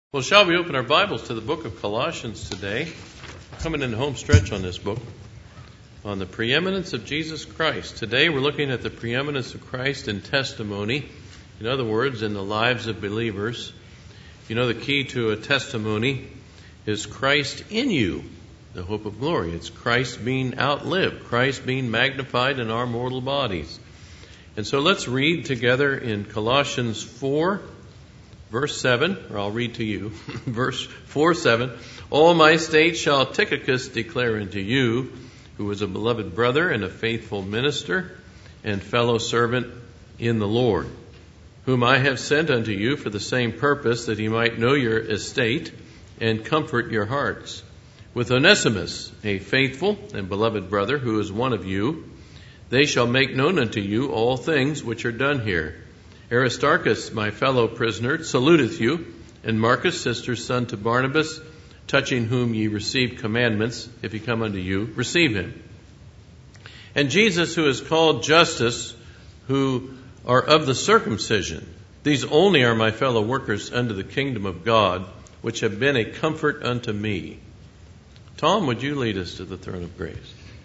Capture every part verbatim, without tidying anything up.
Well, shall we open our Bibles to the book of Colossians today? We're coming in the home stretch on this book, on the preeminence of Jesus Christ. Today we're looking at the preeminence of Christ in testimony. In other words, in the lives of believers. You know, the key to a testimony is Christ in you, the hope of glory. It's Christ being outlived, Christ being magnified in our mortal bodies. And so let's read together in Colossians four, verse seven, or I'll read to you, verse four, seven. All my state shall Tychicus declare unto you, who is a beloved brother and a faithful minister and fellow servant in the Lord, whom I have sent unto you for the same purpose, that he might know your estate and comfort your hearts. With Onesimus, a faithful and beloved brother, who is one of you, they shall make known unto you all things which are done here. Aristarchus, my fellow prisoner, saluteth you, and Marcus, sister's son to Barnabas, touching whom ye received commandments, if he come unto you, receive him. And Jesus, who is called Justus, who are of the circumcision, these only are my fellow workers unto the kingdom of God, which have been a comfort unto me. Tom, would you lead us to the throne of grace?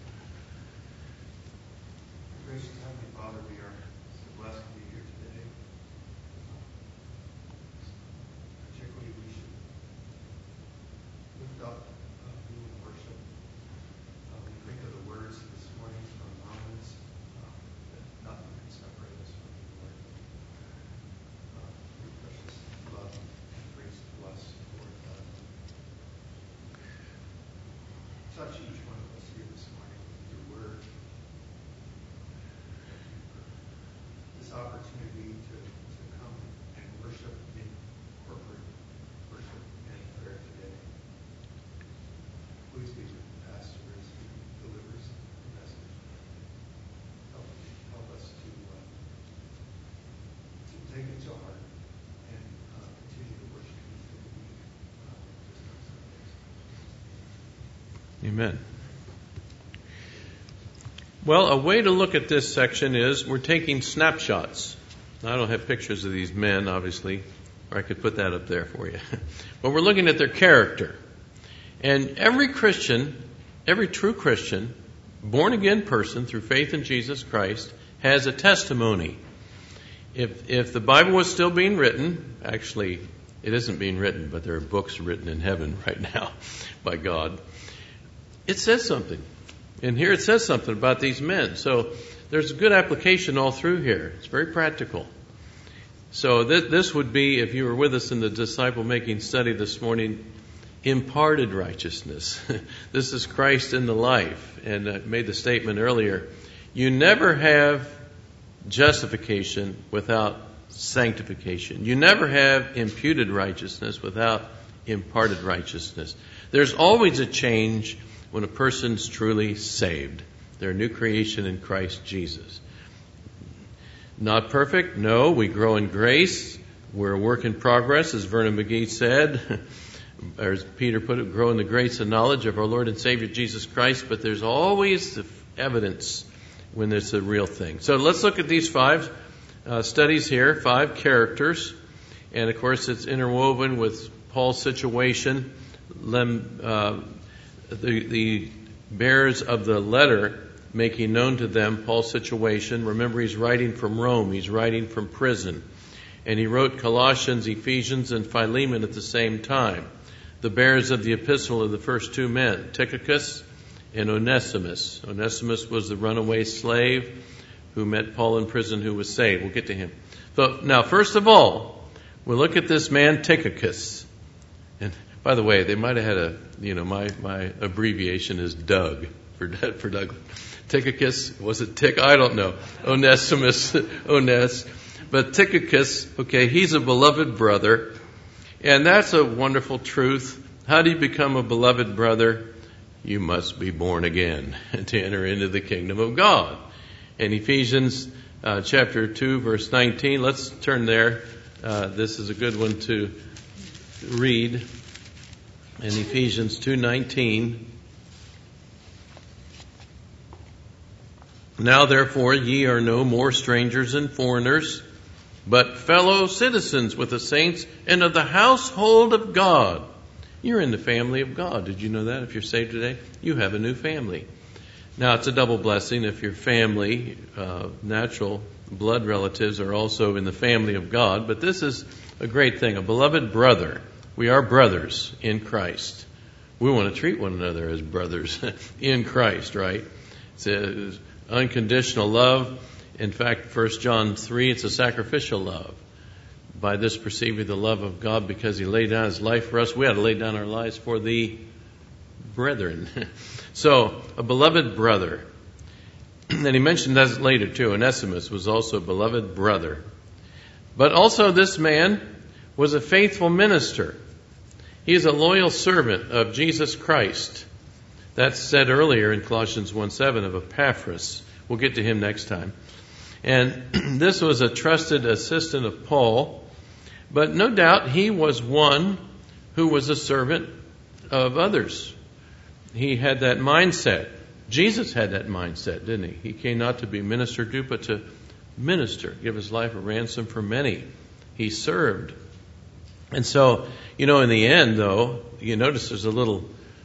Touch each one of us here this morning with your word. This opportunity to, to come and worship in corporate worship and prayer today. Please be with the pastor as he delivers the message. Help, help us to, uh, to take it to heart and uh, continue to worship you through the week. Uh, just on Sundays. Amen. Well, a way to look at this section is we're taking snapshots. I don't have pictures of these men, obviously, or I could put that up there for you. But we're looking at their character. And every Christian, every true Christian, born-again person through faith in Jesus Christ, has a testimony. If, if the Bible was still being written, actually, it isn't being written, but there are books written in heaven right now by God. It says something. And here it says something about these men. So there's a good application all through here. It's very practical. So th- this would be, if you were with us in the disciple-making study this morning, imparted righteousness. This is Christ in the life. And I made the statement earlier, you never have justification without sanctification. You never have imputed righteousness without imparted righteousness. There's always a change when a person's truly saved. They're a new creation in Christ Jesus. Not perfect? No, we grow in grace. We're a work in progress, as Vernon McGee said. Or as Peter put it, grow in the grace and knowledge of our Lord and Savior Jesus Christ. But there's always the evidence when there's a real thing. So let's look at these five uh, studies here, five characters. And of course it's interwoven with Paul's situation. Lem, uh, The, the bearers of the letter making known to them Paul's situation. Remember, he's writing from Rome. He's writing from prison. And he wrote Colossians, Ephesians, and Philemon at the same time. The bearers of the epistle are the first two men, Tychicus and Onesimus. Onesimus was the runaway slave who met Paul in prison, who was saved. We'll get to him. But now, first of all, we'll look at this man, Tychicus. And by the way, they might have had a, you know, my, my abbreviation is Doug for for Doug. Tychicus, was it Tick? I don't know. Onesimus, Ones. But Tychicus, okay, he's a beloved brother. And that's a wonderful truth. How do you become a beloved brother? You must be born again to enter into the kingdom of God. In Ephesians uh, chapter two, verse nineteen, let's turn there. Uh, this is a good one to read. In Ephesians two nineteen, now therefore ye are no more strangers and foreigners, but fellow citizens with the saints and of the household of God. You're in the family of God. Did you know that? If you're saved today, you have a new family. Now, it's a double blessing if your family, uh, natural blood relatives, are also in the family of God. But this is a great thing. A beloved brother. We are brothers in Christ. We want to treat one another as brothers in Christ, right? It's a unconditional love. In fact, First John three, it's a sacrificial love. By this perceiving the love of God, because He laid down His life for us, we had to lay down our lives for the brethren. So, a beloved brother. And He mentioned that later too. Onesimus was also a beloved brother. But also this man was a faithful minister. He is a loyal servant of Jesus Christ. That's said earlier in Colossians one seven of Epaphras. We'll get to him next time. And this was a trusted assistant of Paul. But no doubt he was one who was a servant of others. He had that mindset. Jesus had that mindset, didn't he? He came not to be ministered to, but to minister, give His life a ransom for many. He served. And so, you know, in the end, though, you notice there's a little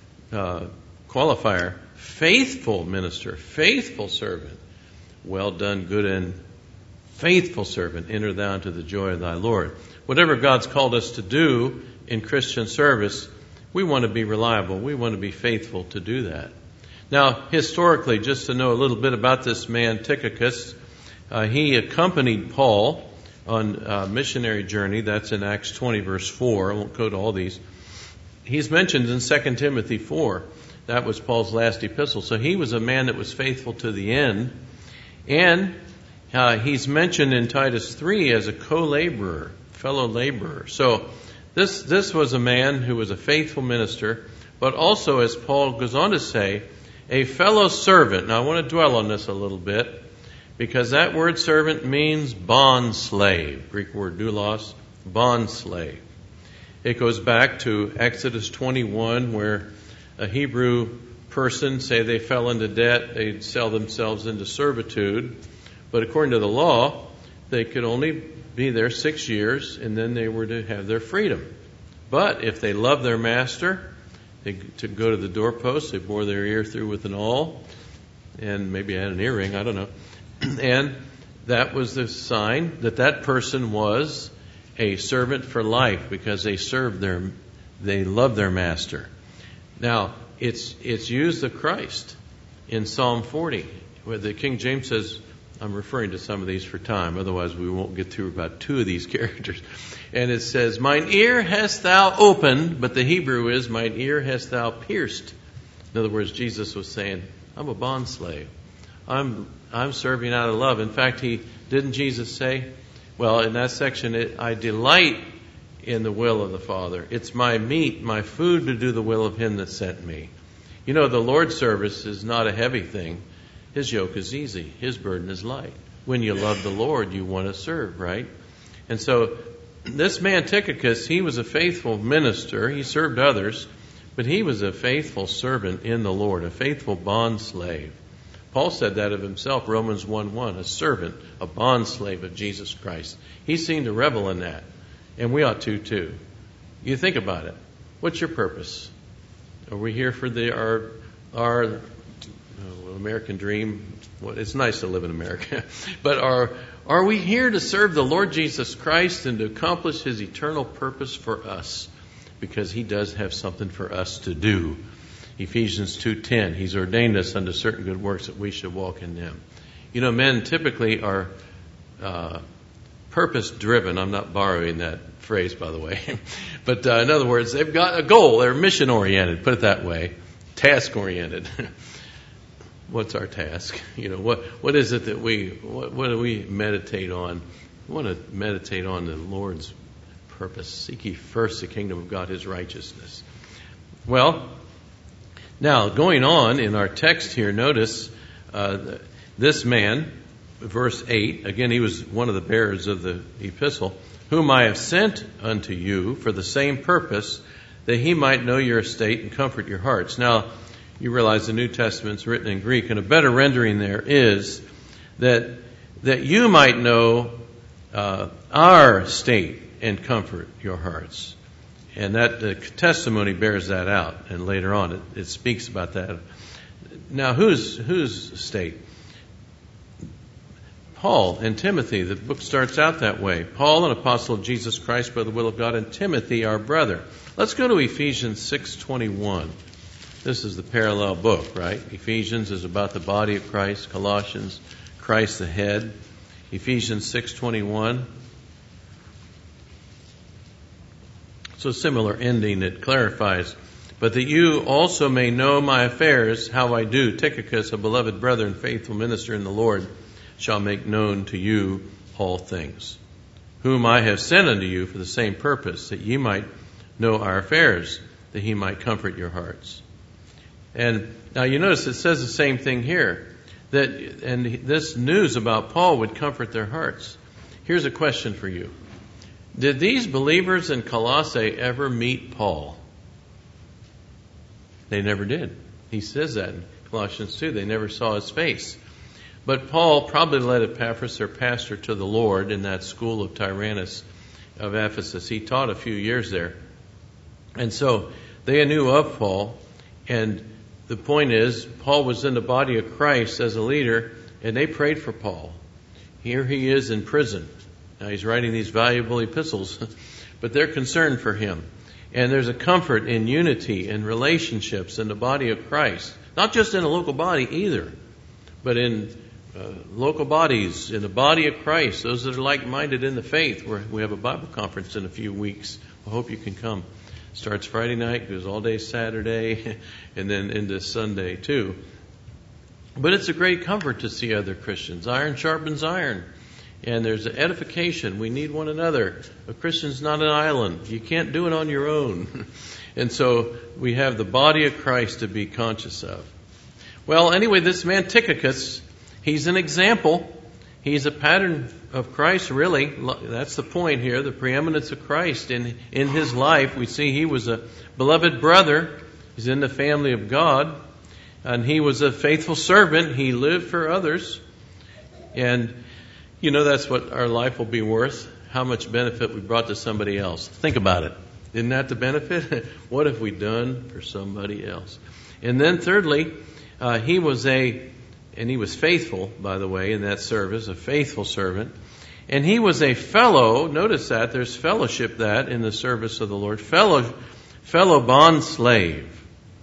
uh, qualifier. Faithful minister, faithful servant. Well done, good and faithful servant. Enter thou into the joy of thy Lord. Whatever God's called us to do in Christian service, we want to be reliable. We want to be faithful to do that. Now, historically, just to know a little bit about this man, Tychicus, uh, he accompanied Paul on a missionary journey. That's in Acts twenty, verse four. I won't go to all these. He's mentioned in Second Timothy four. That was Paul's last epistle. So he was a man that was faithful to the end. And uh, he's mentioned in Titus three as a co-laborer, fellow laborer. So this this was a man who was a faithful minister, but also, as Paul goes on to say, a fellow servant. Now I want to dwell on this a little bit, because that word servant means bond slave. Greek word doulos, bond slave. It goes back to Exodus twenty-one, where a Hebrew person, say they fell into debt, they'd sell themselves into servitude. But according to the law, they could only be there six years, and then they were to have their freedom. But if they loved their master, they to go to the doorpost, they bore their ear through with an awl, and maybe had an earring, I don't know. And that was the sign that that person was a servant for life, because they served their, they loved their master. Now, it's it's used of Christ in Psalm forty, where the King James says, I'm referring to some of these for time, otherwise we won't get through about two of these characters. And it says, mine ear hast thou opened, but the Hebrew is, mine ear hast thou pierced. In other words, Jesus was saying, I'm a bond slave. I'm I'm serving out of love. In fact, he didn't Jesus say, well, in that section, it, I delight in the will of the Father. It's my meat, my food to do the will of Him that sent me. You know, the Lord's service is not a heavy thing. His yoke is easy. His burden is light. When you love the Lord, you want to serve, right? And so this man Tychicus, he was a faithful minister. He served others, but he was a faithful servant in the Lord, a faithful bond slave. Paul said that of himself, Romans one one, a servant, a bond slave of Jesus Christ. He seemed to revel in that, and we ought to too. You think about it. What's your purpose? Are we here for the our our uh, American dream? Well, it's nice to live in America, but are are we here to serve the Lord Jesus Christ and to accomplish His eternal purpose for us? Because He does have something for us to do. Ephesians two ten, He's ordained us unto certain good works that we should walk in them. You know, men typically are uh, purpose-driven. I'm not borrowing that phrase, by the way. But uh, in other words, they've got a goal. They're mission-oriented, put it that way, task-oriented. What's our task? You know, what what is it that we, what, what do we meditate on? We want to meditate on the Lord's purpose. Seek ye first the kingdom of God, His righteousness. Well, now, going on in our text here, notice uh, this man, verse eight, again, he was one of the bearers of the epistle, whom I have sent unto you for the same purpose, that he might know your estate and comfort your hearts. Now, you realize the New Testament's written in Greek, and a better rendering there is that that you might know uh, our state and comfort your hearts. And that the testimony bears that out. And later on, it, it speaks about that. Now, whose whose state? Paul and Timothy. The book starts out that way. Paul, an apostle of Jesus Christ by the will of God, and Timothy, our brother. Let's go to Ephesians six twenty-one. This is the parallel book, right? Ephesians is about the body of Christ. Colossians, Christ the head. Ephesians six twenty-one. So similar ending that clarifies. But that you also may know my affairs, how I do. Tychicus, a beloved brother and faithful minister in the Lord, shall make known to you all things, whom I have sent unto you for the same purpose, that ye might know our affairs, that he might comfort your hearts. And now you notice it says the same thing here, that and this news about Paul would comfort their hearts. Here's a question for you. Did these believers in Colossae ever meet Paul? They never did. He says that in Colossians two. They never saw his face. But Paul probably led Epaphras, their pastor, to the Lord in that school of Tyrannus of Ephesus. He taught a few years there. And so they knew of Paul. And the point is, Paul was in the body of Christ as a leader, and they prayed for Paul. Here he is in prison. Now he's writing these valuable epistles, but they're concerned for him. And there's a comfort in unity and relationships in the body of Christ. Not just in a local body either, but in uh, local bodies, in the body of Christ, those that are like-minded in the faith. We're, we have a Bible conference in a few weeks. I hope you can come. Starts Friday night, goes all day Saturday, and then into Sunday too. But it's a great comfort to see other Christians. Iron sharpens iron. And there's edification. We need one another. A Christian's not an island. You can't do it on your own. And so we have the body of Christ to be conscious of. Well, anyway, this man Tychicus, he's an example. He's a pattern of Christ, really. That's the point here, the preeminence of Christ in, in his life. We see he was a beloved brother. He's in the family of God. And he was a faithful servant. He lived for others. And you know, that's what our life will be worth, how much benefit we brought to somebody else. Think about it. Isn't that the benefit? What have we done for somebody else? And then thirdly, uh, he was a, and he was faithful, by the way, in that service, a faithful servant. And he was a fellow, notice that, there's fellowship that in the service of the Lord, fellow, fellow bond slave.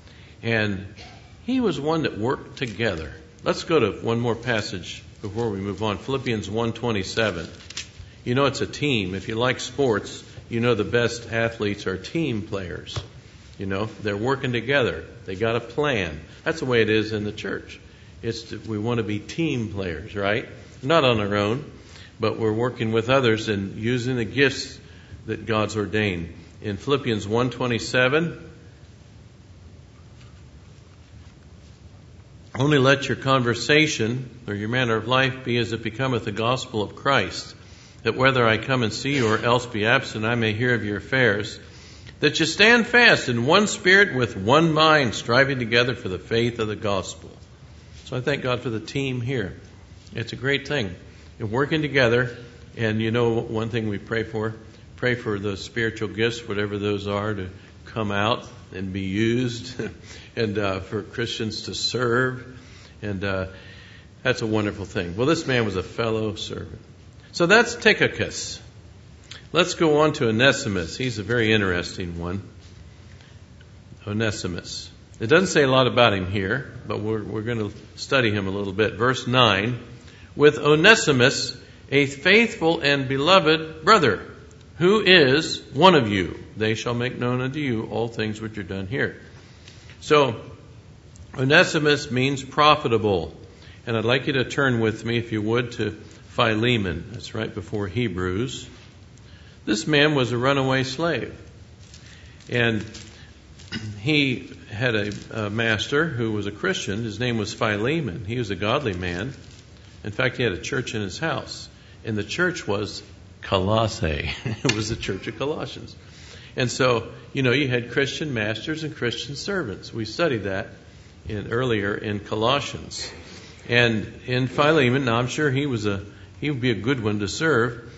And he was one that worked together. Let's go to one more passage before we move on. Philippians one twenty-seven. You know it's a team. If you like sports, you know the best athletes are team players. You know, they're working together. They got a plan. That's the way it is in the church. It's to, we want to be team players, right? Not on our own, but we're working with others and using the gifts that God's ordained. In Philippians one twenty-seven, only let your conversation or your manner of life be as it becometh the gospel of Christ, that whether I come and see you or else be absent, I may hear of your affairs, that you stand fast in one spirit with one mind, striving together for the faith of the gospel. So I thank God for the team here. It's a great thing. And working together, and you know one thing we pray for, pray for those spiritual gifts, whatever those are, to come out and be used, and uh, for Christians to serve. And uh, that's a wonderful thing. Well, this man was a fellow servant. So that's Tychicus. Let's go on to Onesimus. He's a very interesting one. Onesimus. It doesn't say a lot about him here, but we're, we're going to study him a little bit. Verse nine, with Onesimus, a faithful and beloved brother, who is one of you. They shall make known unto you all things which are done here. So, Onesimus means profitable. And I'd like you to turn with me, if you would, to Philemon. That's right before Hebrews. This man was a runaway slave. And he had a, a master who was a Christian. His name was Philemon. He was a godly man. In fact, he had a church in his house. And the church was Colossae. It was the church of Colossians. And so, you know, you had Christian masters and Christian servants. We studied that in earlier in Colossians. And in Philemon, now I'm sure he was a he would be a good one to serve,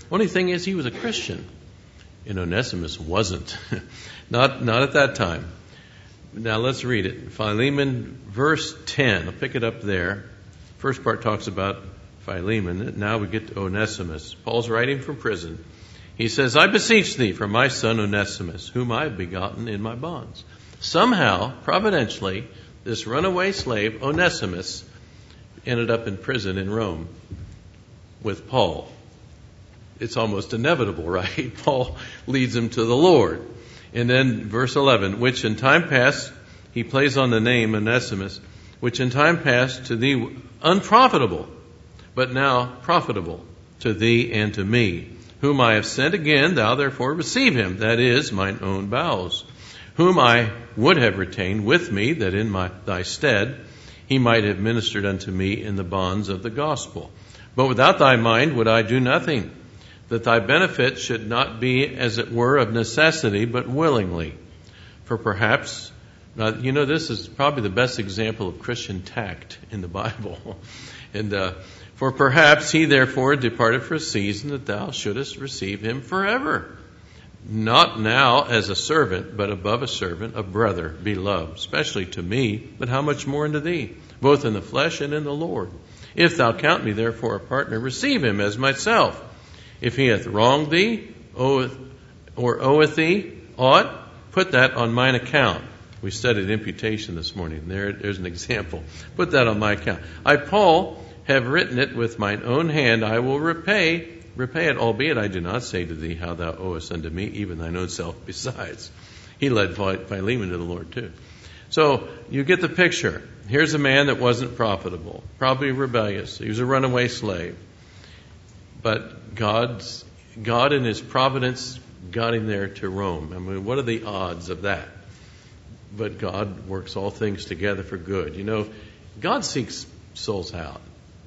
Only thing is, he was a Christian, and Onesimus wasn't. not, not at that time. Now let's read it. Philemon, verse ten. I'll pick it up there. First part talks about Philemon. Now we get to Onesimus. Paul's writing from prison. He says, I beseech thee for my son Onesimus, whom I have begotten in my bonds. Somehow, providentially, this runaway slave, Onesimus, ended up in prison in Rome with Paul. It's almost inevitable, right? Paul leads him to the Lord. And then verse eleven, which in time past, he plays on the name Onesimus, which in time past to thee unprofitable, but now profitable to thee and to me, whom I have sent again, thou therefore receive him, that is, mine own bowels, whom I would have retained with me, that in my thy stead he might have ministered unto me in the bonds of the gospel. But without thy mind would I do nothing, that thy benefit should not be, as it were, of necessity, but willingly. For perhaps, now, you know, this is probably the best example of Christian tact in the Bible. and uh, for perhaps he therefore departed for a season, that thou shouldest receive him forever. Not now as a servant, but above a servant, a brother, beloved, especially to me, but how much more unto thee, both in the flesh and in the Lord. If thou count me therefore a partner, receive him as myself. If he hath wronged thee, oweth, or oweth thee aught, put that on mine account. We studied imputation this morning. There, there's an example. Put that on my account. I, Paul, have written it with mine own hand. I will repay, repay it, albeit I do not say to thee how thou owest unto me, even thine own self besides. He led Philemon to the Lord too. So you get the picture. Here's a man that wasn't profitable, probably rebellious. He was a runaway slave. But God's, God in his providence got him there to Rome. I mean, what are the odds of that? But God works all things together for good. You know, God seeks souls out.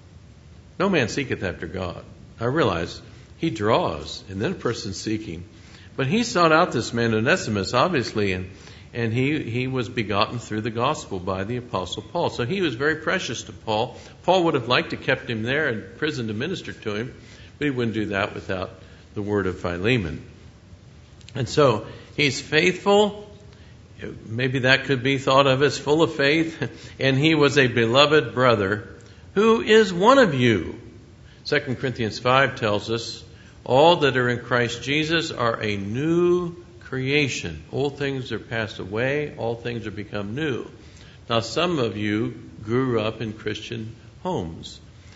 No man seeketh after God. I realize he draws, and then a person's seeking. But he sought out this man Onesimus, obviously, and, and he, he was begotten through the gospel by the Apostle Paul. So he was very precious to Paul. Paul would have liked to kept him there in prison to minister to him, but he wouldn't do that without the word of Philemon. And so he's faithful. Maybe that could be thought of as full of faith. And he was a beloved brother who is one of you. Second Corinthians five tells us, all that are in Christ Jesus are a new creation. Old things are passed away. All things are become new. Now, some of you grew up in Christian homes.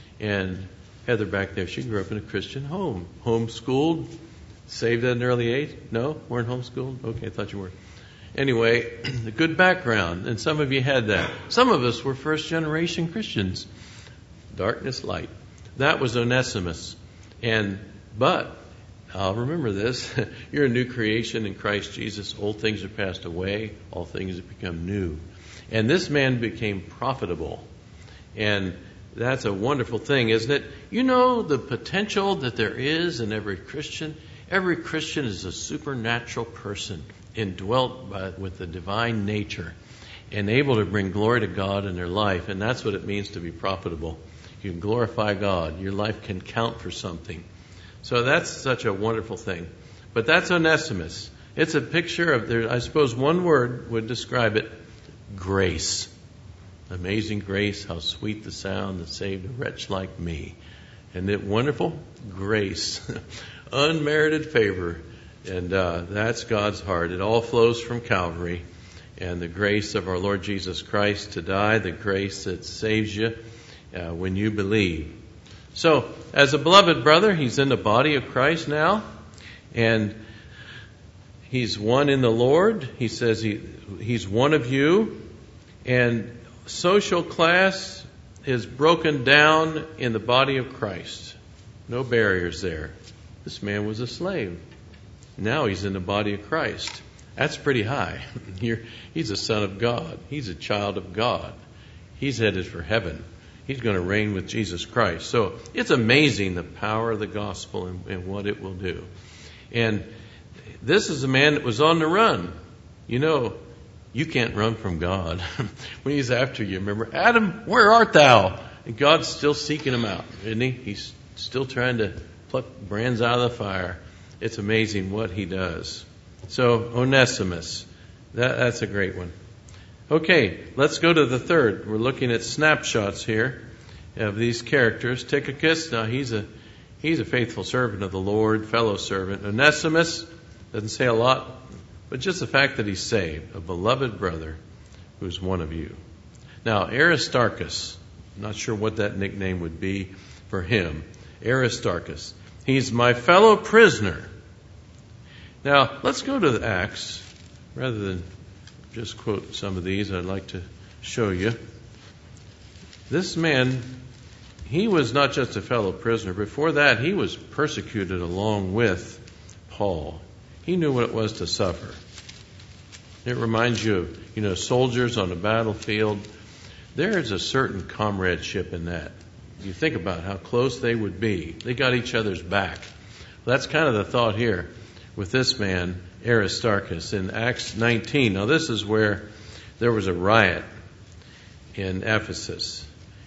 And Heather back there, she grew up in a Christian home. Homeschooled, saved at an early age. No? Weren't homeschooled? Okay, I thought you were. Anyway, a good background. And some of you had that. Some of us were first generation Christians. Darkness, light. That was Onesimus. And, but, I'll remember this. You're a new creation in Christ Jesus. Old things are passed away. All things have become new. And this man became profitable. And that's a wonderful thing, isn't it? You know the potential that there is in every Christian? Every Christian is a supernatural person, indwelt by, with the divine nature, and able to bring glory to God in their life. And that's what it means to be profitable. You can glorify God. Your life can count for something. So that's such a wonderful thing. But that's Onesimus. It's a picture of, there, I suppose one word would describe it, grace. Amazing grace, how sweet the sound that saved a wretch like me. Isn't it wonderful? Grace. Unmerited favor. And uh, that's God's heart. It all flows from Calvary. And the grace of our Lord Jesus Christ to die, the grace that saves you uh, when you believe. So, as a beloved brother, he's in the body of Christ now. And he's one in the Lord. He says he he's one of you. And social class is broken down in the body of Christ. No barriers there. This man was a slave. Now he's in the body of Christ. That's pretty high. You're, he's a son of God. He's a child of God. He's headed for heaven. He's going to reign with Jesus Christ. So it's amazing the power of the gospel and, and what it will do. And this is a man that was on the run. You know, you can't run from God. When he's after you, remember, Adam, where art thou? And God's still seeking him out, isn't he? He's still trying to pluck brands out of the fire. It's amazing what he does. So Onesimus, that, that's a great one. Okay, let's go to the third. We're looking at snapshots here of these characters. Tychicus, now he's a he's a faithful servant of the Lord, fellow servant. Onesimus, doesn't say a lot, but just the fact that he's saved, a beloved brother who's one of you. Now, Aristarchus, I'm not sure what that nickname would be for him. Aristarchus, he's my fellow prisoner. Now, let's go to the Acts, rather than just quote some of these. I'd like to show you. This man, he was not just a fellow prisoner. Before that, he was persecuted along with Paul. He knew what it was to suffer. It reminds you of, you know, soldiers on a battlefield. There is a certain comradeship in that. You think about how close they would be. They got each other's back. Well, that's kind of the thought here with this man, Aristarchus, in Acts nineteen. Now, this is where there was a riot in Ephesus.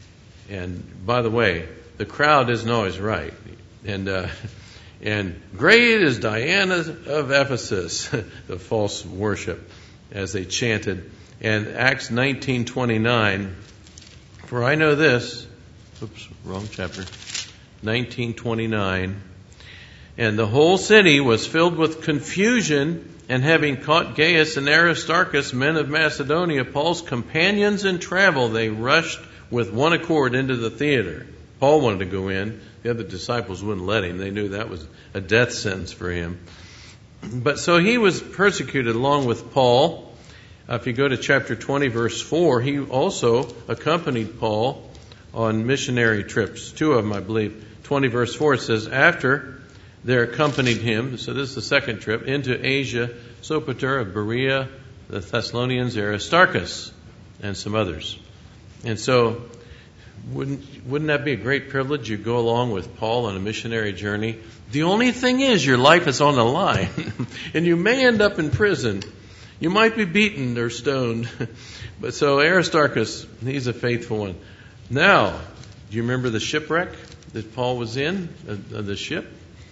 And by the way, the crowd isn't always right. And uh, and great is Diana of Ephesus, the false worship, as they chanted. And Acts nineteen twenty-nine, for I know this, oops, wrong chapter, nineteen twenty-nine, and the whole city was filled with confusion, and having caught Gaius and Aristarchus, men of Macedonia, Paul's companions in travel, they rushed with one accord into the theater. Paul wanted to go in. The other disciples wouldn't let him. They knew that was a death sentence for him. But so he was persecuted along with Paul. Uh, if you go to chapter twenty, verse four, he also accompanied Paul on missionary trips. Two of them, I believe. twenty, verse four, it says, after there accompanied him, so this is the second trip, into Asia, Sopater of Berea, the Thessalonians, Aristarchus, and some others. And so, wouldn't wouldn't that be a great privilege? You go along with Paul on a missionary journey. The only thing is, your life is on the line, and you may end up in prison. You might be beaten or stoned. But so Aristarchus, he's a faithful one. Now, do you remember the shipwreck that Paul was in, uh, the ship?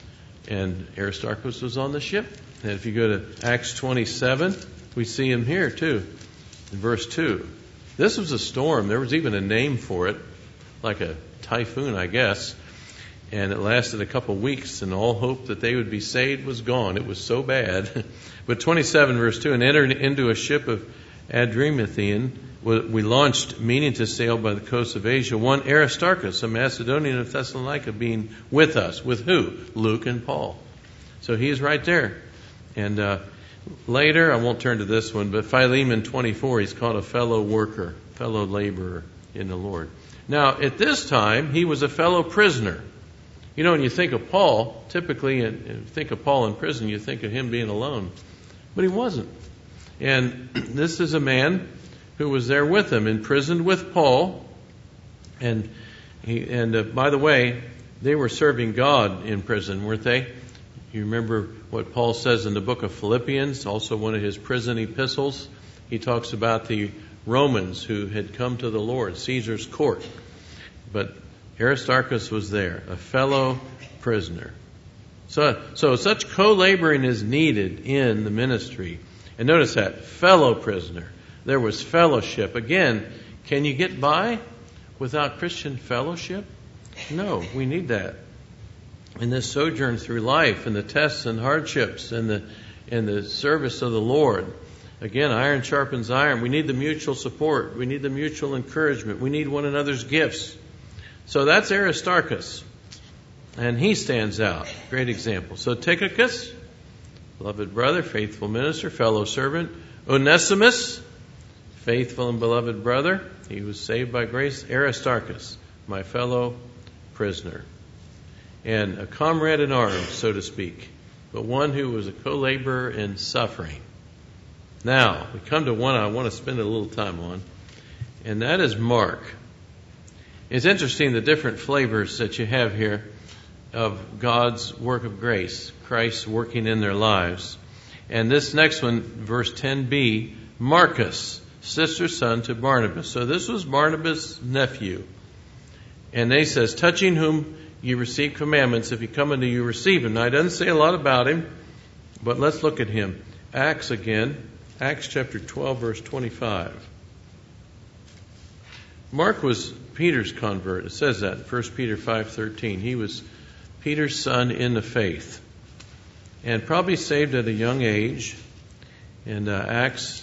And Aristarchus was on the ship. And if you go to Acts twenty-seven, we see him here too, in verse two. This was a storm. There was even a name for it, like a typhoon, I guess. And it lasted a couple of weeks, and all hope that they would be saved was gone. It was so bad. But twenty-seven, verse two, and entered into a ship of Adramyttian, we launched, meaning to sail by the coast of Asia, one Aristarchus, a Macedonian of Thessalonica, being with us. With who? Luke and Paul. So he's right there. And uh, later, I won't turn to this one, but Philemon twenty-four, he's called a fellow worker, fellow laborer in the Lord. Now, at this time, he was a fellow prisoner. You know, when you think of Paul, typically, and you think of Paul in prison, you think of him being alone. But he wasn't. And this is a man who was there with him, imprisoned with Paul. And he, and uh, by the way, they were serving God in prison, weren't they? You remember what Paul says in the book of Philippians, also one of his prison epistles. He talks about the Romans who had come to the Lord, Caesar's court. But Aristarchus was there, a fellow prisoner. So, so such co-laboring is needed in the ministry. And notice that, fellow prisoner. There was fellowship. Again, can you get by without Christian fellowship? No, we need that. In this sojourn through life, and the tests and hardships, and the and the service of the Lord. Again, iron sharpens iron. We need the mutual support. We need the mutual encouragement. We need one another's gifts. So that's Aristarchus. And he stands out. Great example. So Tychicus, beloved brother, faithful minister, fellow servant. Onesimus, faithful and beloved brother. He was saved by grace. Aristarchus, my fellow prisoner. And a comrade in arms, so to speak, but one who was a co-laborer in suffering. Now, we come to one I want to spend a little time on, and that is Mark. It's interesting the different flavors that you have here of God's work of grace, Christ working in their lives. And this next one, verse ten b, Marcus, sister's son to Barnabas. So this was Barnabas' nephew. And they says, touching whom ye receive commandments. If he come unto you, receive him. Now, it doesn't say a lot about him, but let's look at him. Acts again. Acts chapter twelve, verse twenty-five. Mark was Peter's convert. It says that in First Peter five thirteen. He was Peter's son in the faith, and probably saved at a young age. And uh, Acts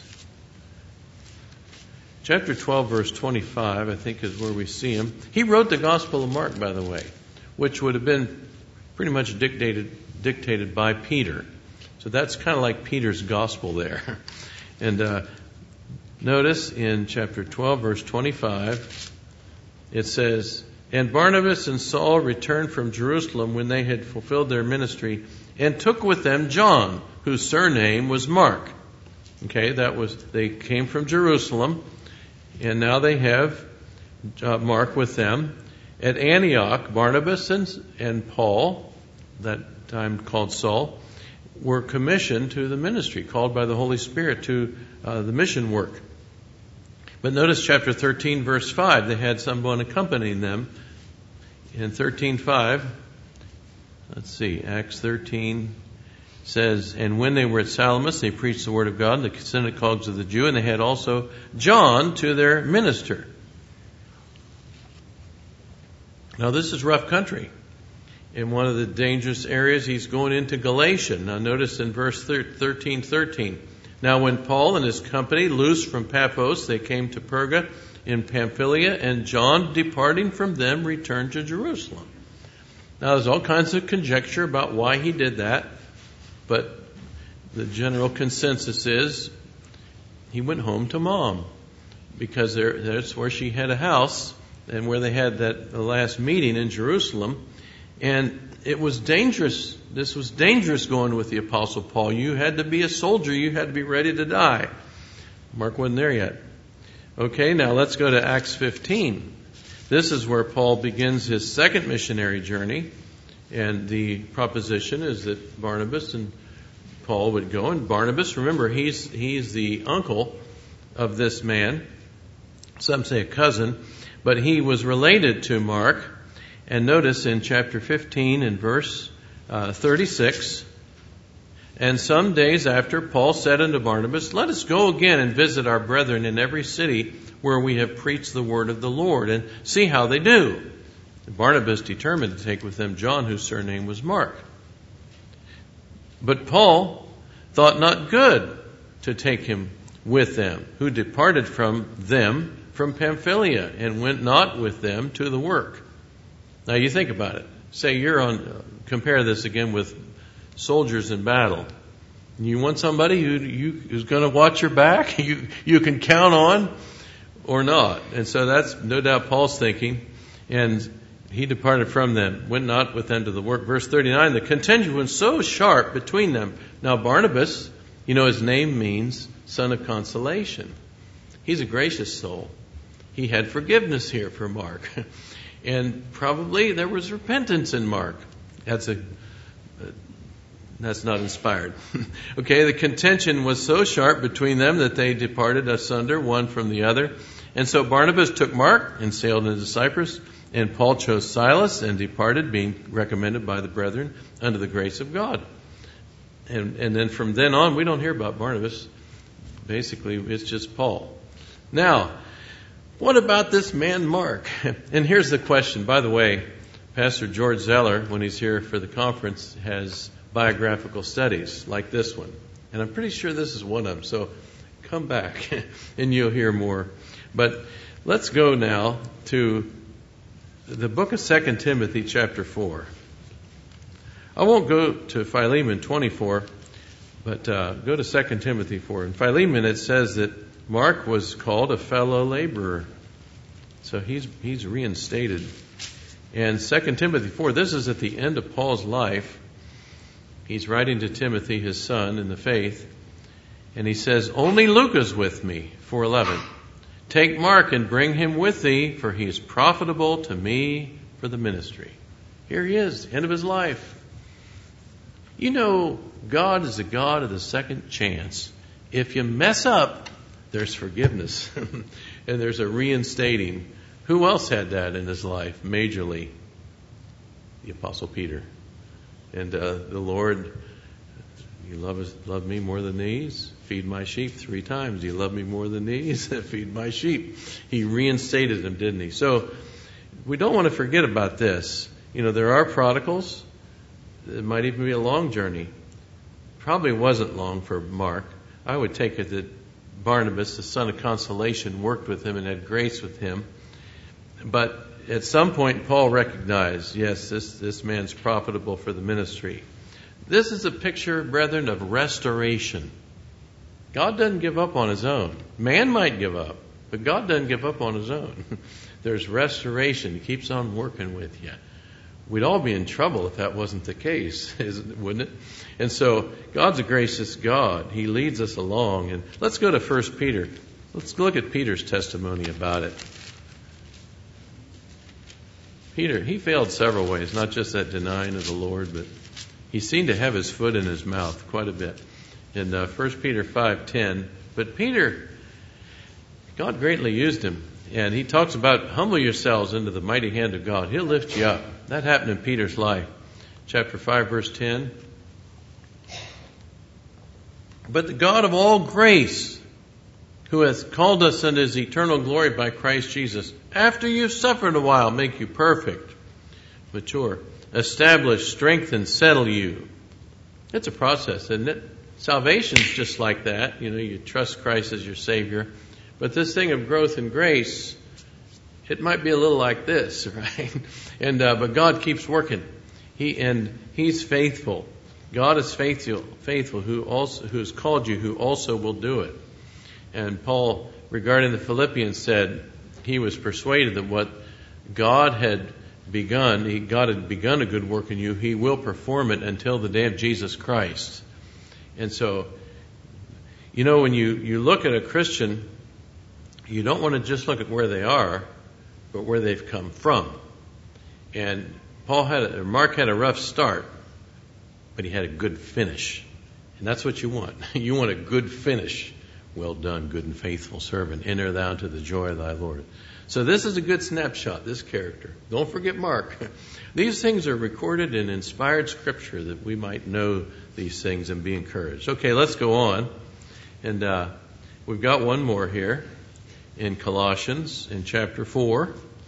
chapter twelve, verse twenty-five, I think, is where we see him. He wrote the Gospel of Mark, by the way, which would have been pretty much dictated dictated by Peter. So that's kind of like Peter's gospel there. And uh, notice in chapter twelve, verse twenty-five, it says, and Barnabas and Saul returned from Jerusalem when they had fulfilled their ministry, and took with them John, whose surname was Mark. Okay, that was, they came from Jerusalem, and now they have uh, Mark with them. At Antioch, Barnabas and, and Paul, that time called Saul, were commissioned to the ministry, called by the Holy Spirit to uh, the mission work. But notice chapter thirteen, verse five, they had someone accompanying them. In thirteen five, let's see, Acts thirteen says, and when they were at Salamis, they preached the word of God in the synagogues of the Jew, and they had also John to their minister. Now this is rough country. In one of the dangerous areas, he's going into Galatia. Now notice in verse thirteen thirteen. Now when Paul and his company loosed from Paphos, they came to Perga in Pamphylia, and John, departing from them, returned to Jerusalem. Now there's all kinds of conjecture about why he did that, but the general consensus is he went home to Mom, because there, that's where she had a house and where they had that the last meeting in Jerusalem. And it was dangerous. This was dangerous going with the Apostle Paul. You had to be a soldier. You had to be ready to die. Mark wasn't there yet. Okay, now let's go to Acts fifteen. This is where Paul begins his second missionary journey. And the proposition is that Barnabas and Paul would go. And Barnabas, remember, he's he's the uncle of this man. Some say a cousin. But he was related to Mark. And notice in chapter fifteen and verse uh, thirty-six, and some days after, Paul said unto Barnabas, let us go again and visit our brethren in every city where we have preached the word of the Lord, and see how they do. And Barnabas determined to take with them John, whose surname was Mark. But Paul thought not good to take him with them, who departed from them from Pamphylia, and went not with them to the work. Now you think about it. Say you're on, uh, compare this again with soldiers in battle. You want somebody who you, who's going to watch your back, you, you can count on, or not. And so that's no doubt Paul's thinking. And he departed from them, went not with them to the work. Verse thirty-nine, the contention was so sharp between them. Now Barnabas, you know, his name means son of consolation. He's a gracious soul. He had forgiveness here for Mark. And probably there was repentance in Mark. That's a, uh, that's not inspired. Okay, the contention was so sharp between them that they departed asunder, one from the other. And so Barnabas took Mark and sailed into Cyprus, and Paul chose Silas and departed, being recommended by the brethren unto the grace of God. And, and then from then on, we don't hear about Barnabas. Basically, it's just Paul. Now, what about this man Mark? And here's the question. By the way, Pastor George Zeller, when he's here for the conference, has biographical studies like this one. And I'm pretty sure this is one of them. So come back and you'll hear more. But let's go now to the book of Second Timothy chapter four. I won't go to Philemon twenty-four, but uh, go to Second Timothy four. In Philemon it says that Mark was called a fellow laborer. So he's he's reinstated. And Second Timothy four, this is at the end of Paul's life. He's writing to Timothy, his son, in the faith. And he says, only Luke is with me, four eleven. Take Mark and bring him with thee, for he is profitable to me for the ministry. Here he is, end of his life. You know, God is a God of the second chance. If you mess up, there's forgiveness. And there's a reinstating. Who else had that in his life, majorly? the Apostle Peter. And uh, the Lord, you love, us, love me more than these? Feed my sheep three times. You love me more than these? Feed my sheep. He reinstated them, didn't he? So we don't want to forget about this. You know, there are prodigals. It might even be a long journey. Probably wasn't long for Mark. I would take it that Barnabas, the son of consolation, worked with him and had grace with him. But at some point, Paul recognized, yes, this, this man's profitable for the ministry. This is a picture, brethren, of restoration. God doesn't give up on his own. Man might give up, but God doesn't give up on his own. There's restoration. He keeps on working with you. We'd all be in trouble if that wasn't the case, wouldn't it? And so God's a gracious God. He leads us along. And let's go to First Peter. Let's look at Peter's testimony about it. Peter, he failed several ways, not just that denying of the Lord, but he seemed to have his foot in his mouth quite a bit. In uh, First Peter five ten, but Peter, God greatly used him. And he talks about humble yourselves into the mighty hand of God. He'll lift you up. That happened in Peter's life. Chapter five, verse ten. But the God of all grace, who hath called us unto his eternal glory by Christ Jesus, after you've suffered a while, make you perfect, mature, establish, strengthen, settle you. It's a process, isn't it? Salvation's just like that. You know, you trust Christ as your Savior. But this thing of growth and grace, it might be a little like this, right? And uh, but God keeps working. He and He's faithful. God is faithful, faithful who also who has called you, who also will do it. And Paul, regarding the Philippians, said he was persuaded that what God had begun, he, God had begun a good work in you, He will perform it until the day of Jesus Christ. And so, you know, when you, you look at a Christian, you don't want to just look at where they are, but where they've come from. And Paul had a, Mark had a rough start, but he had a good finish. And that's what you want. You want a good finish. Well done, good and faithful servant. Enter thou into the joy of thy Lord. So this is a good snapshot, this character. Don't forget Mark. These things are recorded in inspired scripture that we might know these things and be encouraged. Okay, let's go on. And uh, we've got one more here in Colossians in chapter four.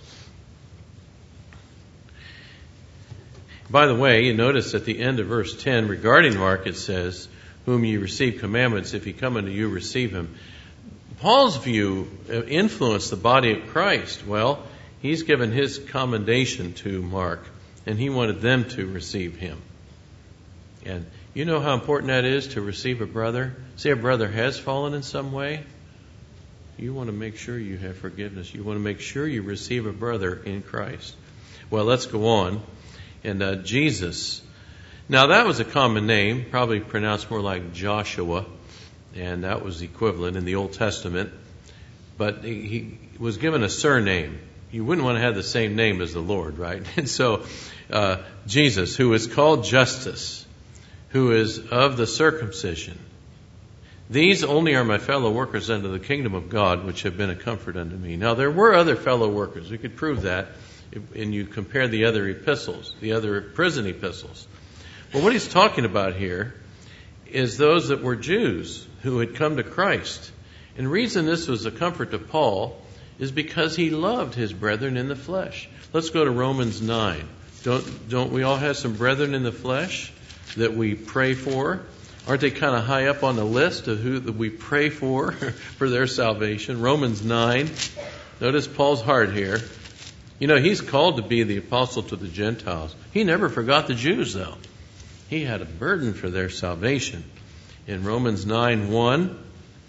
By the way, you notice at the end of verse ten, regarding Mark, it says, whom ye receive commandments, if he come unto you, receive him. Paul's view influenced the body of Christ. Well, he's given his commendation to Mark, and he wanted them to receive him. And you know how important that is to receive a brother? Say a brother has fallen in some way. You want to make sure you have forgiveness. You want to make sure you receive a brother in Christ. Well, let's go on. And uh, Jesus. Now, that was a common name, probably pronounced more like Joshua, and that was equivalent in the Old Testament. But he, he was given a surname. You wouldn't want to have the same name as the Lord, right? And so, uh, Jesus, who is called Justus, who is of the circumcision. These only are my fellow workers unto the kingdom of God, which have been a comfort unto me. Now, there were other fellow workers. We could prove that, and you compare the other epistles, the other prison epistles. But what he's talking about here is those that were Jews who had come to Christ. And the reason this was a comfort to Paul is because he loved his brethren in the flesh. Let's go to Romans nine. Don't, don't we all have some brethren in the flesh that we pray for? Aren't they kind of high up on the list of who that we pray for, for their salvation? Romans nine. Notice Paul's heart here. You know, he's called to be the apostle to the Gentiles. He never forgot the Jews, though. He had a burden for their salvation. In Romans nine one,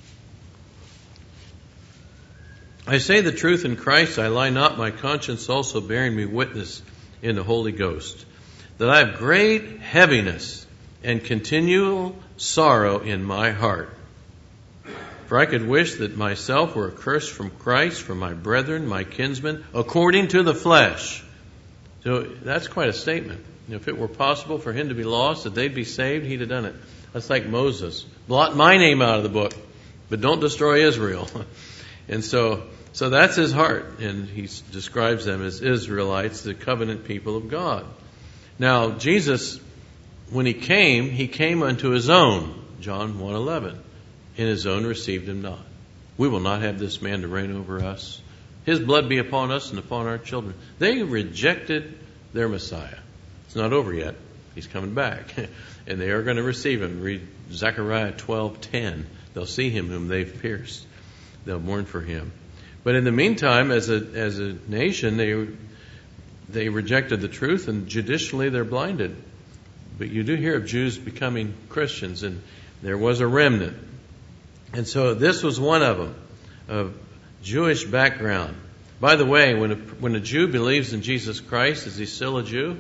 I say the truth in Christ, I lie not, my conscience also bearing me witness in the Holy Ghost, that I have great heaviness and continual sorrow in my heart. For I could wish that myself were accursed from Christ, from my brethren, my kinsmen, according to the flesh. So that's quite a statement. If it were possible for him to be lost, that they'd be saved, he'd have done it. That's like Moses. Blot my name out of the book, but don't destroy Israel. And so, so that's his heart. And he describes them as Israelites, the covenant people of God. Now, Jesus, when he came, he came unto his own, John one eleven, and his own received him not. We will not have this man to reign over us. His blood be upon us and upon our children. They rejected their Messiah. It's not over yet. He's coming back. And they are going to receive him. Read Zechariah twelve ten. They'll see him whom they've pierced. They'll mourn for him. But in the meantime, as a as a nation, they they rejected the truth, and judicially they're blinded. But you do hear of Jews becoming Christians, and there was a remnant. And so this was one of them, of Jewish background. By the way, when a, when a Jew believes in Jesus Christ, is he still a Jew?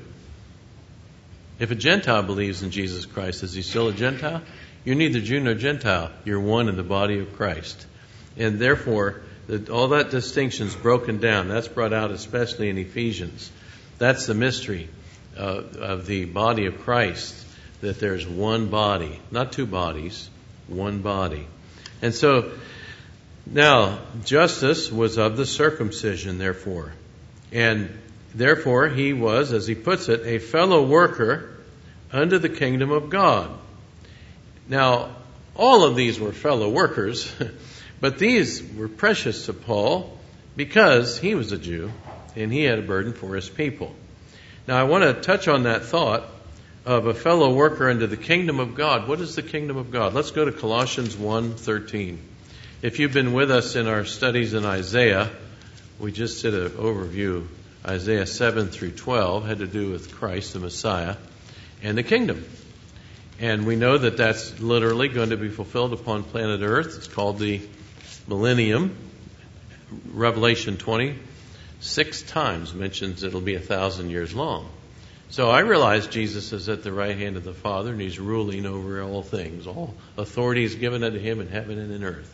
If a Gentile believes in Jesus Christ, is he still a Gentile? You're neither Jew nor Gentile. You're one in the body of Christ. And therefore, the, all that distinction is broken down. That's brought out especially in Ephesians. That's the mystery uh, of the body of Christ, that there's one body, not two bodies, one body. And so, now, Justus was of the circumcision, therefore. And therefore, he was, as he puts it, a fellow worker unto the kingdom of God. Now, all of these were fellow workers, but these were precious to Paul because he was a Jew and he had a burden for his people. Now, I want to touch on that thought of a fellow worker unto the kingdom of God. What is the kingdom of God? Let's go to Colossians one thirteen. If you've been with us in our studies in Isaiah, we just did an overview. Isaiah seven through twelve had to do with Christ, the Messiah, and the kingdom. And we know that that's literally going to be fulfilled upon planet Earth. It's called the millennium. Revelation twenty, six times mentions it'll be a thousand years long. So I realize Jesus is at the right hand of the Father, and he's ruling over all things. All authority is given unto him in heaven and in earth.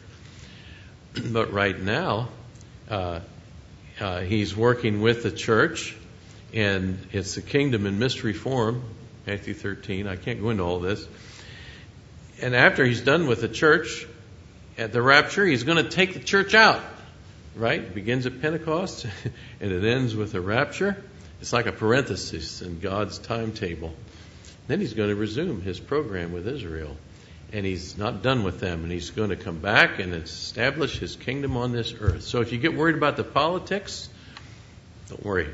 But right now, uh, uh, he's working with the church, and it's the kingdom in mystery form, Matthew thirteen. I can't go into all this. And after he's done with the church, at the rapture, he's going to take the church out. Right? It begins at Pentecost, and it ends with the rapture. It's like a parenthesis in God's timetable. Then he's going to resume his program with Israel. And he's not done with them. And he's going to come back and establish his kingdom on this earth. So if you get worried about the politics, don't worry.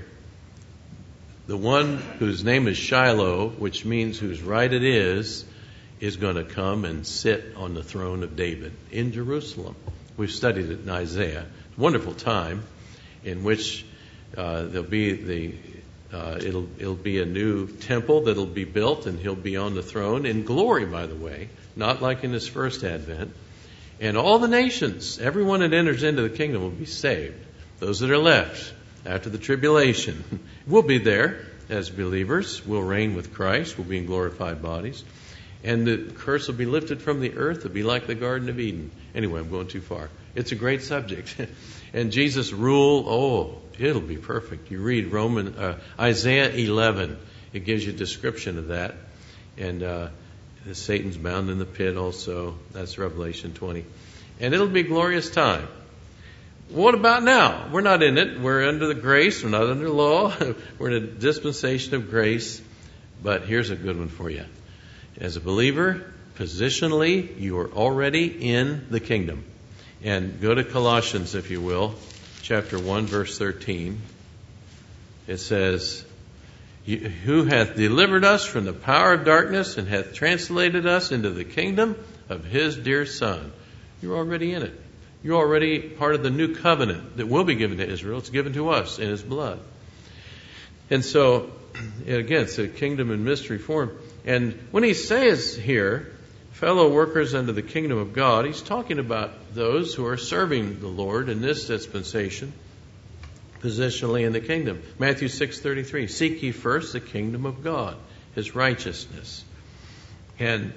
The one whose name is Shiloh, which means whose right it is, is going to come and sit on the throne of David in Jerusalem. We've studied it in Isaiah. It's a wonderful time in which uh, there'll be the Uh, it'll it'll be a new temple that'll be built, and he'll be on the throne in glory, by the way, not like in his first advent. And all the nations, everyone that enters into the kingdom will be saved. Those that are left after the tribulation will be there as believers. We'll reign with Christ. We'll be in glorified bodies. And the curse will be lifted from the earth. It'll be like the Garden of Eden. Anyway, I'm going too far. It's a great subject. And Jesus' rule, oh, it'll be perfect. You read Roman uh, Isaiah eleven. It gives you a description of that. And uh, Satan's bound in the pit also. That's Revelation twenty. And it'll be a glorious time. What about now? We're not in it. We're under the grace. We're not under law. We're in a dispensation of grace. But here's a good one for you. As a believer, positionally, you are already in the kingdom. And go to Colossians, if you will, chapter one, verse thirteen. It says, who hath delivered us from the power of darkness and hath translated us into the kingdom of his dear Son. You're already in it. You're already part of the new covenant that will be given to Israel. It's given to us in his blood. And so, again, it's a kingdom in mystery form. And when he says here, fellow workers unto the kingdom of God, he's talking about those who are serving the Lord in this dispensation, positionally in the kingdom. Matthew six thirty-three, seek ye first the kingdom of God, his righteousness. And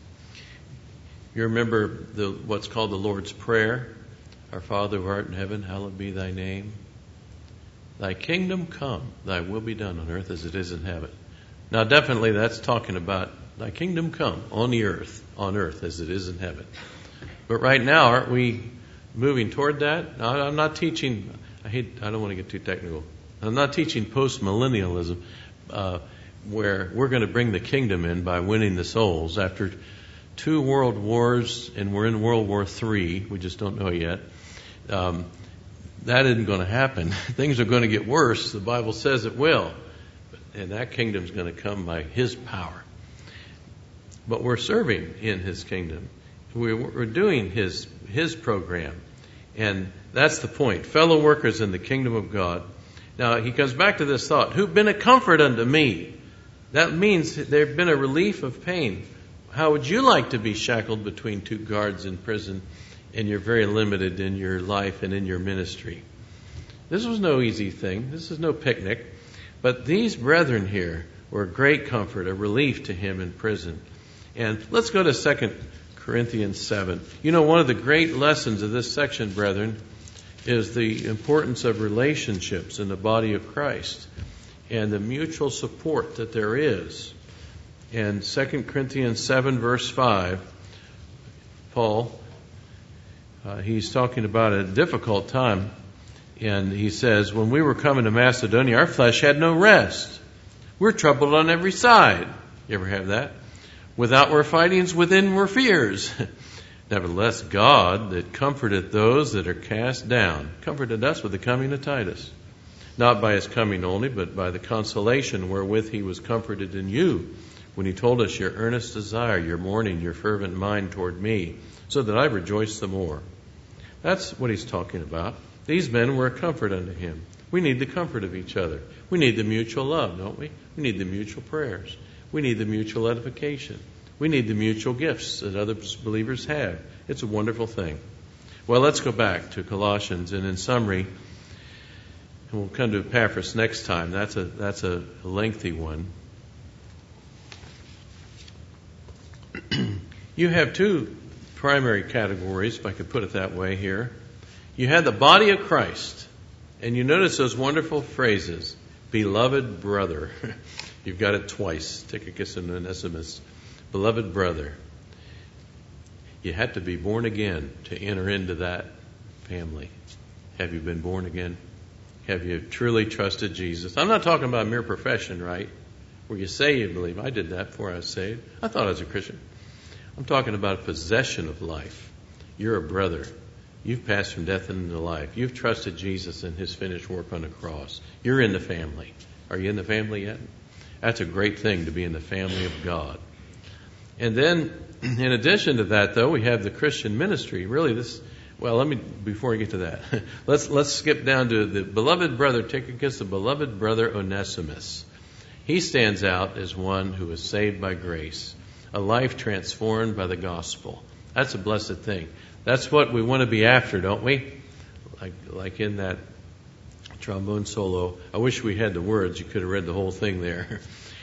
you remember the what's called the Lord's Prayer. Our Father who art in heaven, hallowed be thy name. Thy kingdom come, thy will be done on earth as it is in heaven. Now definitely that's talking about thy kingdom come on the earth, on earth as it is in heaven. But right now, aren't we moving toward that? Now, I'm not teaching, I hate, I don't want to get too technical. I'm not teaching post-millennialism, uh, where we're going to bring the kingdom in by winning the souls. After two world wars, and we're in World War Three, we just don't know yet, um, that isn't going to happen. Things are going to get worse. The Bible says it will. And that kingdom's going to come by His power. But we're serving in His kingdom. We're, we're doing His, His program. And that's the point. Fellow workers in the kingdom of God. Now, he comes back to this thought. Who've been a comfort unto me? That means they've been a relief of pain. How would you like to be shackled between two guards in prison and you're very limited in your life and in your ministry? This was no easy thing. This is no picnic. But these brethren here were a great comfort, a relief to him in prison. And let's go to Second Corinthians seven. You know, one of the great lessons of this section, brethren, is the importance of relationships in the body of Christ and the mutual support that there is. And Second Corinthians seven, verse five, Paul, uh, he's talking about a difficult time. And he says, when we were coming to Macedonia, our flesh had no rest. We're troubled on every side. You ever have that? Without were fightings, within were fears. Nevertheless, God that comforteth those that are cast down, comforted us with the coming of Titus. Not by his coming only, but by the consolation wherewith he was comforted in you, when he told us your earnest desire, your mourning, your fervent mind toward me, so that I rejoice the more. That's what he's talking about. These men were a comfort unto him. We need the comfort of each other. We need the mutual love, don't we? We need the mutual prayers. We need the mutual edification. We need the mutual gifts that other believers have. It's a wonderful thing. Well, let's go back to Colossians, and in summary, and we'll come to Epaphras next time. That's a that's a lengthy one. You have two primary categories, if I could put it that way here. You had the body of Christ, and you notice those wonderful phrases, beloved brother. You've got it twice, Tychicus and Onesimus. Beloved brother. You had to be born again to enter into that family. Have you been born again? Have you truly trusted Jesus? I'm not talking about mere profession, right? Where you say you believe. I did that before I was saved. I thought I was a Christian. I'm talking about possession of life. You're a brother. You've passed from death into life. You've trusted Jesus and His finished work on the cross. You're in the family. Are you in the family yet? That's a great thing, to be in the family of God. And then, in addition to that, though, we have the Christian ministry. Really, this, well, let me, before we get to that, let's let's skip down to the beloved brother Tychicus, the beloved brother Onesimus. He stands out as one who is saved by grace, a life transformed by the gospel. That's a blessed thing. That's what we want to be after, don't we? Like, like in that trombone solo. I wish we had the words. You could have read the whole thing there.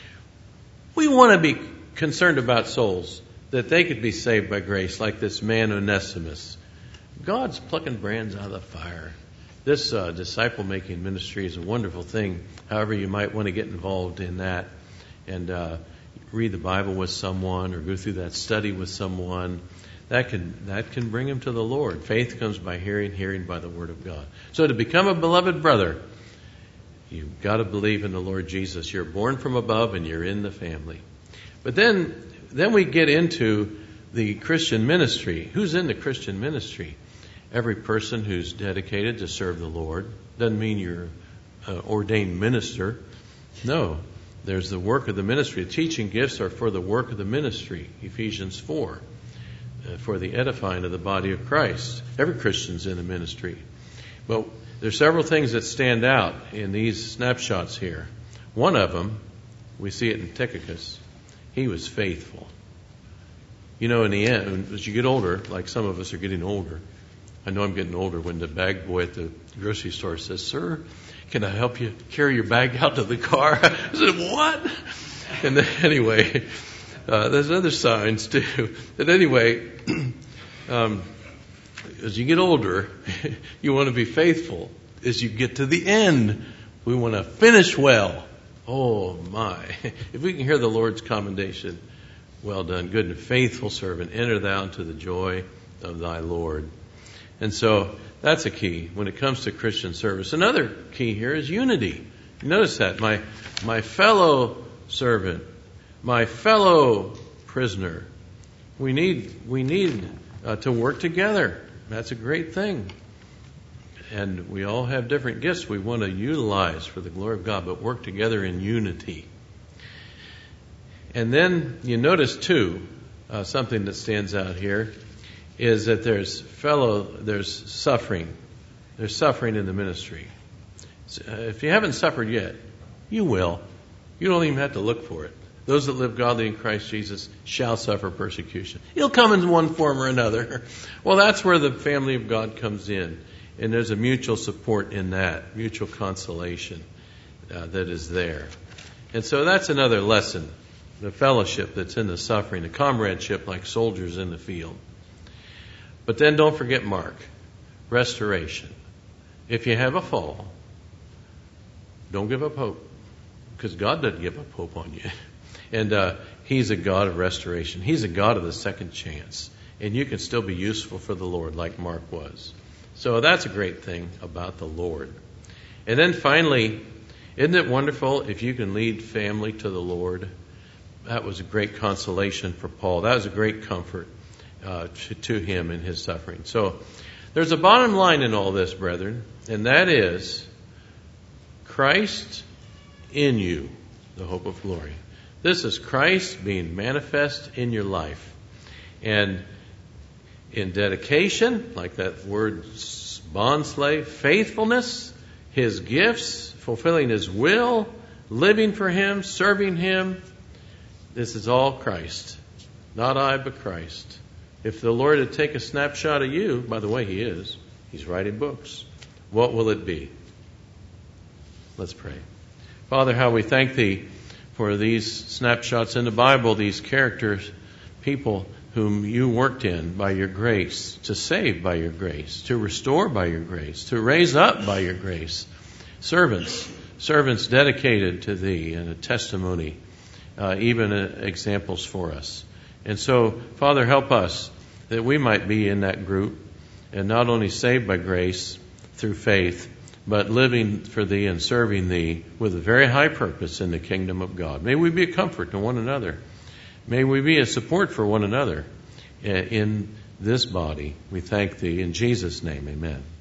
We want to be concerned about souls, that they could be saved by grace, like this man Onesimus. God's plucking brands out of the fire. This uh, disciple-making ministry is a wonderful thing. However, you might want to get involved in that and uh, read the Bible with someone or go through that study with someone. That can that can bring him to the Lord. Faith comes by hearing, hearing by the Word of God. So to become a beloved brother, you've got to believe in the Lord Jesus. You're born from above and you're in the family. But then, then we get into the Christian ministry. Who's in the Christian ministry? Every person who's dedicated to serve the Lord. Doesn't mean you're an ordained minister. No, there's the work of the ministry. The teaching gifts are for the work of the ministry, Ephesians four. For the edifying of the body of Christ. Every Christian's in the ministry. But there's several things that stand out in these snapshots here. One of them, we see it in Tychicus. He was faithful. You know, in the end, as you get older, like some of us are getting older, I know I'm getting older when the bag boy at the grocery store says, "Sir, can I help you carry your bag out to the car?" I said, "What?" And then, anyway... Uh, there's other signs too. But anyway, um, as you get older, you want to be faithful. As you get to the end, we want to finish well. Oh my. If we can hear the Lord's commendation, well done, good and faithful servant, enter thou into the joy of thy Lord. And so that's a key when it comes to Christian service. Another key here is unity. You notice that. My, my fellow servant, my fellow prisoner. We need we need uh, to work together. That's a great thing. And we all have different gifts we want to utilize for the glory of God, but work together in unity. And then you notice too, uh, something that stands out here is that there's fellow, there's suffering. There's suffering in the ministry. So, uh, if you haven't suffered yet, you will. You don't even have to look for it. Those that live godly in Christ Jesus shall suffer persecution. It'll come in one form or another. Well, that's where the family of God comes in. And there's a mutual support in that, mutual consolation uh, that is there. And so that's another lesson, the fellowship that's in the suffering, the comradeship like soldiers in the field. But then don't forget Mark, restoration. If you have a fall, don't give up hope, because God doesn't give up hope on you. And uh, He's a God of restoration. He's a God of the second chance. And you can still be useful for the Lord like Mark was. So that's a great thing about the Lord. And then finally, isn't it wonderful if you can lead family to the Lord? That was a great consolation for Paul. That was a great comfort uh, to, to him in his suffering. So there's a bottom line in all this, brethren, and that is Christ in you, the hope of glory. This is Christ being manifest in your life. And in dedication, like that word bondslave, faithfulness, His gifts, fulfilling His will, living for Him, serving Him. This is all Christ. Not I, but Christ. If the Lord would take a snapshot of you, by the way, He is. He's writing books. What will it be? Let's pray. Father, how we thank Thee for these snapshots in the Bible, these characters, people whom You worked in by Your grace, to save by Your grace, to restore by Your grace, to raise up by Your grace. Servants, servants dedicated to Thee and a testimony, uh, even uh, examples for us. And so, Father, help us that we might be in that group and not only saved by grace through faith, but living for Thee and serving Thee with a very high purpose in the kingdom of God. May we be a comfort to one another. May we be a support for one another in this body. We thank Thee in Jesus' name. Amen.